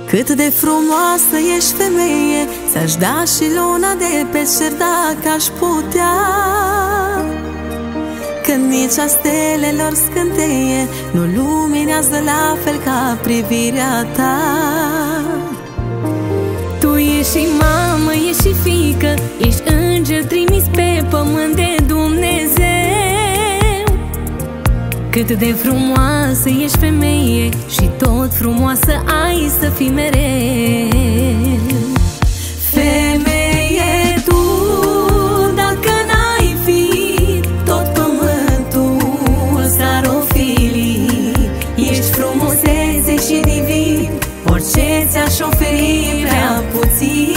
Cât de frumoasă ești, femeie, ți-aș da și luna de pe cer dacă aș putea. Când nici a stelelor scânteie nu luminează la fel ca privirea ta. Tu ești și mamă, ești și fiică, ești înger trimis pe pământ de Dumnezeu. Cât de frumoasă ești, femeie, și tot frumoasă ai să fii mereu. Femeie, tu, dacă n-ai fi, tot pământul s-ar ofili. Ești frumusețe și divin, orice ți-aș oferi prea puțin.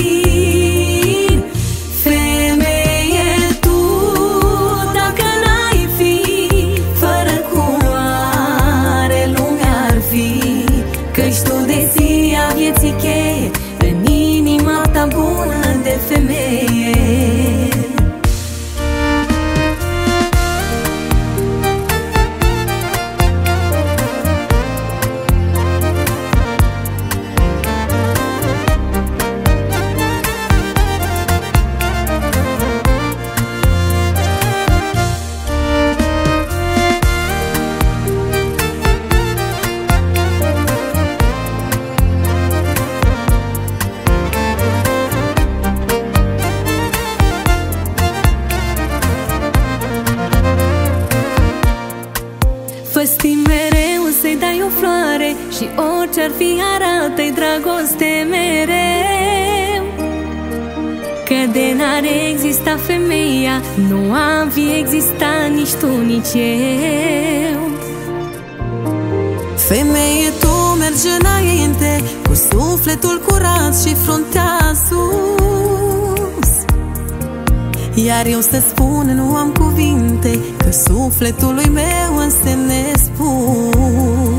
Femeie, tu, dacă n-ai fi, fără culoare lumea ar fi. Că-și tu de zi a vieții cheie în inima ta bună de femeie. Fă-sti mereu să-i dai o floare și orice-ar fi arată-i dragoste mereu. Că de n-ar exista femeia, nu am fi existat nici tu, nici eu. Femeie, tu mergi înainte cu sufletul curat și fruntea sus. Iar eu să spun, nu am cuvinte, că sufletului meu înstemne spus.